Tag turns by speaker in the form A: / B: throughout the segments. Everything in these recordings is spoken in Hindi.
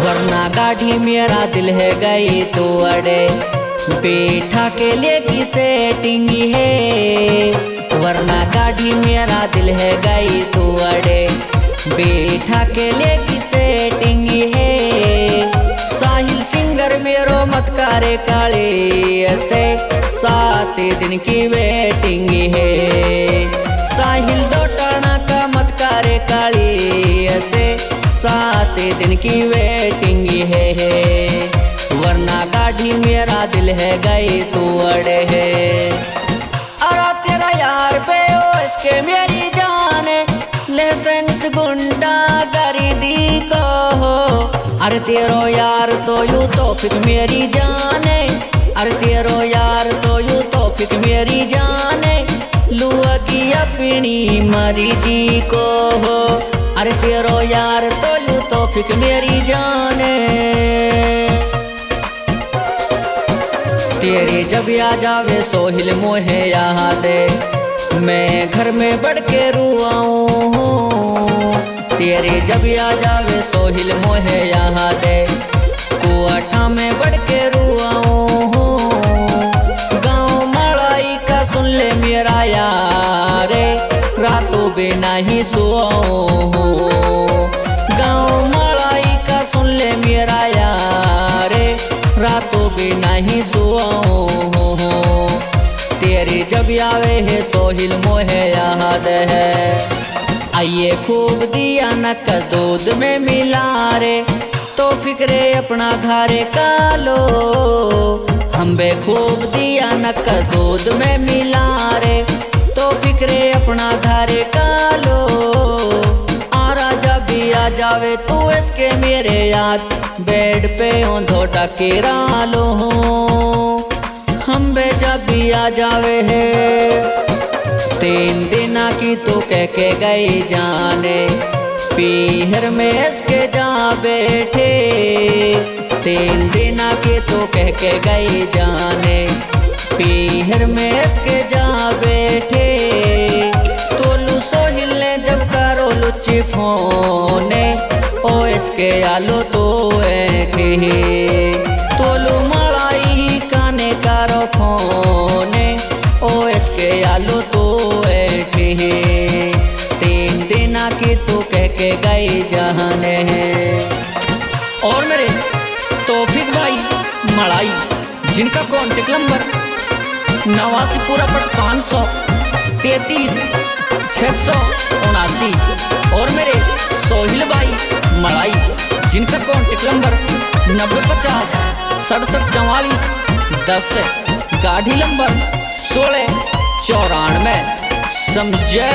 A: वरना गाड़ी मेरा दिल है गई तो अड़े, बैठा के लिए की सेटिंग है। वरना गाड़ी मेरा दिल है गई तो अड़े, बैठा के लिए की सेटिंग है। साहिल सिंगर मेरो मत करे काले, ऐसे 7 दिन की वेटिंग है। साहिल डोटाना का मत करे काली, ऐसे 7 दिन की वेटिंग है। वरना गाड़ी मेरा दिल है गई तो अड़े है। अरे तेरा यार पे ओ इसके मेरी जाने, लाइसेंस गुंडा गरीदी को हो। अरे तेरो यार तो यूं तो फिर मेरी जाने, अरे तेरो यार तो यूं तो फिर मेरी जाने, लुआ की अपनी मर्जी को हो। अरे तेरो यार तो यूं तो फिर मेरी जाने। तेरे जब आ जावे सोहिल मोहे याद, मैं घर में बढ़ के रुआऊं। तेरे जब आ जावे सोहिल मोहे याद, कुआठा में बढ़ के रुआऊं। गाँव मड़ाई का सुन ले मेरा यार, रातों बिना ही सोऊं। गाँव मड़ाई का सुन ले मेरा यार, रातों बिना ही सोऊं। तेरे जब आवे है सोहिल मोहे याद है। आइए खूब दिया नक दूध में मिला रे, तो फिक्रे अपना घरे का लो। हम बे खूब दिया नक दूध में मिला रे, तो फिक्रे अपना घरे का लो। आ राजा भी आ जावे तू इसके मेरे याद, बेड पे ओंधो टकेरा लो। हम बे जब भी आ जावे है, 3 दिन की तो कह के गई जाने, पीहर में इसके जा बैठे। 3 दिन की तो कह के गई जाने, पीहर में इसके जा बैठे। तोलू सोहिल ने जब करो लुच्ची फोने, ओ इसके आलो तो ऐठे। तोलू मड़ाई काने करो फोने, ओ इसके आलो तो ऐठे। 3 दिन की तो कह के गई जाने। और मेरे तौफीक भाई मड़ाई, जिनका कॉन्टेक्ट नंबर 89 पूरा पट 500 33 679। और मेरे सोहिल भाई मड़ाई, जिनका कॉन्टेक्ट नंबर 9050 67 44 10, गाड़ी नंबर 16 94। समझे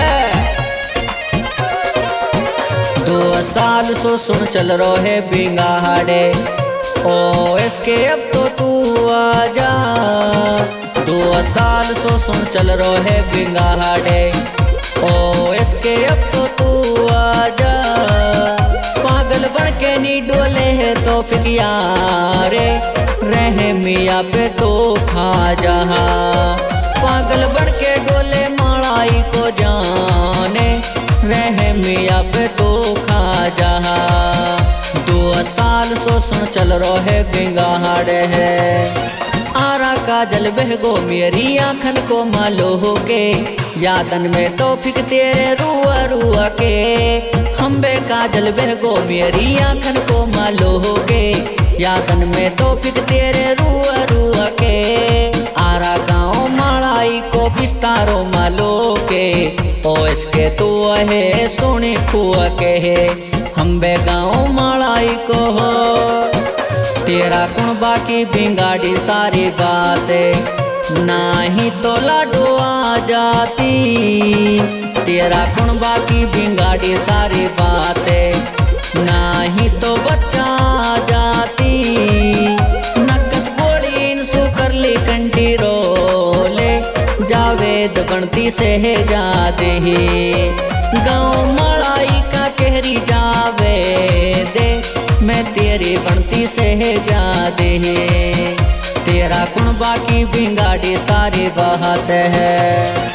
A: 2 साल सो सुन चल रो है बिंगाड़े, ओ इसके अब तो तू आजा। 2 साल सो सुन चल रो है बिंगाड़े, ओ इसके अब तो तू आजा। पागल बन के नी डोले है तो फिर यारे, रहे मिया पे तो खा जहा। पागल बन के डोले मड़ाई को जाने, रहे मिया पे तो खा जहा। 2 साल सो सुन चल रो है बिंगाड़े है। आरा काजल बहगो मेरी आँखन को मालो हो के, यादन में तो फिक तेरे रुआ रुआ के। हम बे काजल बहगो मेरी आँखन को मालो हो के, यादन में तो फिक तेरे रुआ रुआ के। आरा गाँव मड़ाई को बिस्तारो मालो के, ओ इसके तू है सोने खुआ के। हम बे गाँव मड़ाई को हो, तेरा कुण बाकी बिंगाड़ी सारी बातें, नाही तो लाडो आ जाती। तेरा कुण बाकी बिंगाड़ी सारी बातें, नाही तो बच्चा आ जाती। नकस गोली इंसु कर ली कंटी रोले, जावेद बनती से जा दे। गाँव मड़ाई का कहरी जावे दे, मैं तेरी बनती से जा दे। तेरा कुण बाकी बिंगाड़ी सारी बात है।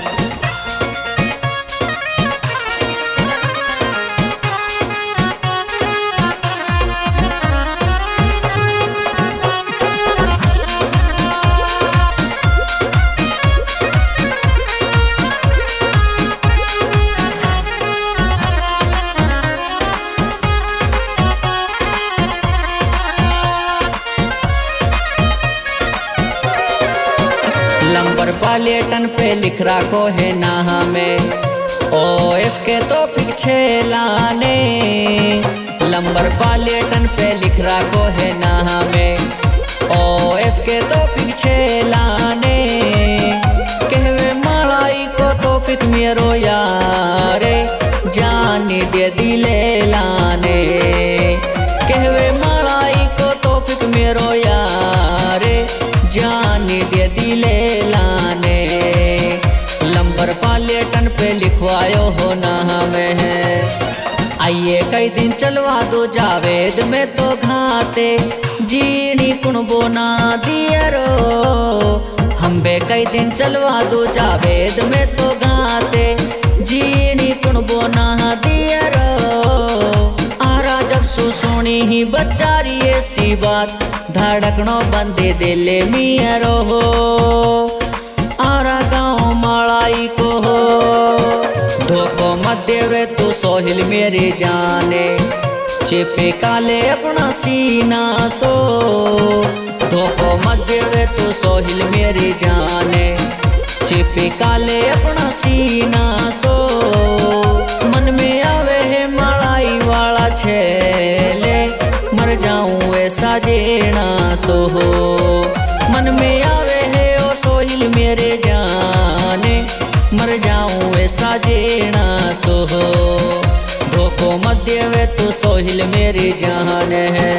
A: पालेटन पे लिख रखो है नाम में ओ इसके तौफीक छेलाने। नंबर पालेटन पे लिख रखो है नाम में ओ इसके तौफीक छेलाने। कहवे मलाई को तौफीक मेरो यारे जानी दे दिले लाने। कहवे मलाई को तौफीक मेरो यारे जानी दे दिले लाने। नंबर पालेटन पे लिखवायो हो नाम है। आइए कई दिन चलवा दो जावेद में तो घाते जीनी कुण बोना दियरो। हम बे कई दिन चलवा दो जावेद में तो घाते जीनी कुण बोना दियरो। आरा जब सुनी ही बचारी ऐसी बात धड़कनो बंदे दिले मियरो हो। आरा गाँव मालाई को हो धोखो मत देवे तू सोहिल मेरे जाने। चिपे काले अपना सीना सो धोखो मत देवे तू सोहिल मेरे जाने। चिपे काले अपना सीना सो मन में आवे है मलाई वाला छेले मर जाऊं ऐसा जेना सो हो। मन में आवे है ओ सोहिल मेरे जाने मर जाऊं ऐसा जेना सो हो। धोखो मत देवे तू सोहिल मेरी जान है।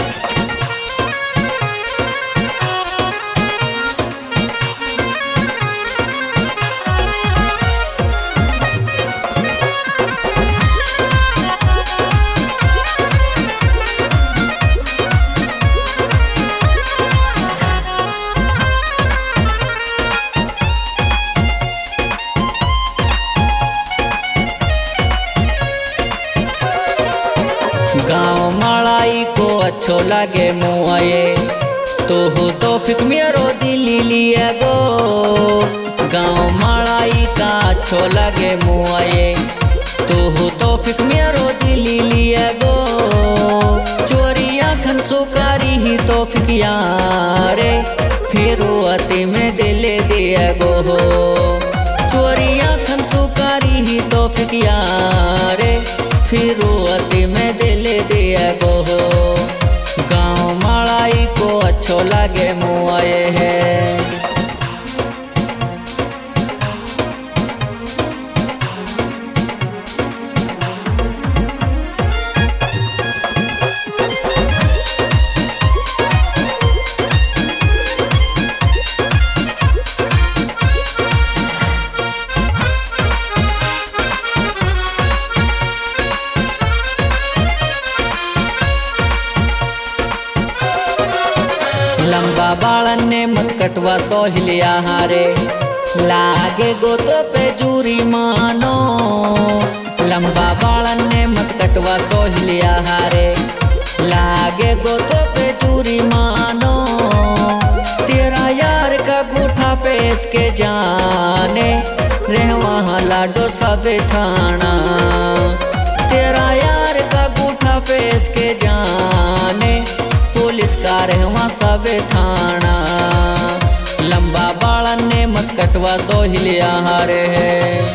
A: गाँव मालाई को अच्छो लगे मुआए तो हो तौफीक मेरो दिली लिया गो। गाँव मालाई का अच्छो लगे मुआए तो हो तौफीक मेरो दिली लिया गो। चोरी आखन सुकारी ही तौफीक यारे फिर अति में दिले दिया गो। चोरी आखन सुकारी ही तौफीक यारे फिर अति में दिल दिया गो हो। गाँव मालाई को अच्छो लगे मुआए है। लंबा बालन ने मत कटवा सोहिलिया हारे लागे गोतो पे जूरी मानो। लंबा बालन ने मत कटवा सोहिलिया हारे लागे गोतो पे जूरी मानो। तेरा यार का गूठा पे इसके जाने रहवा लाडो सब थाना। तेरा यार का गूठा पे इसके जाने पुलिस का रहवा सब थाना। लंबा बालन ने मत कटवा सोहिलिया हारे है।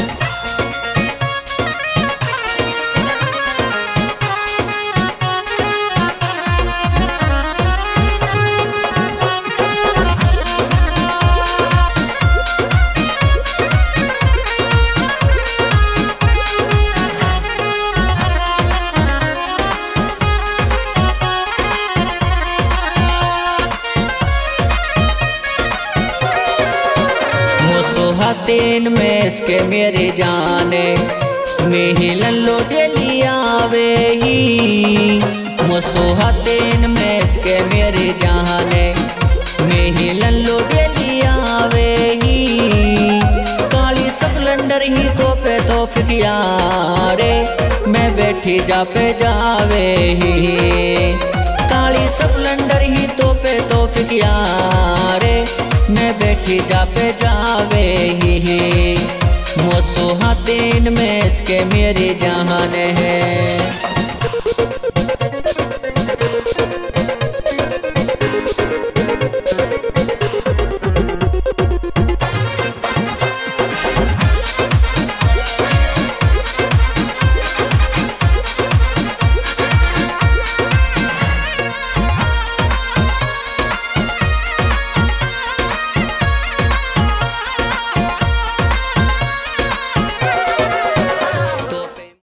A: हाथेन में इसके मेरे जाने मिलन लो डेली आवे ही। मोसो हाथेन में इसके मेरे जाने मिलन लो डेली आवे ही। काली स्प्लेंडर ही तो फिकिया रे मैं बैठी जा पे जावे ही। काली स्प्लेंडर ही तो फिकिया रे मैं बैठी जा पे जावे ही। मोसो हाथेन में इसके मेरे जान है।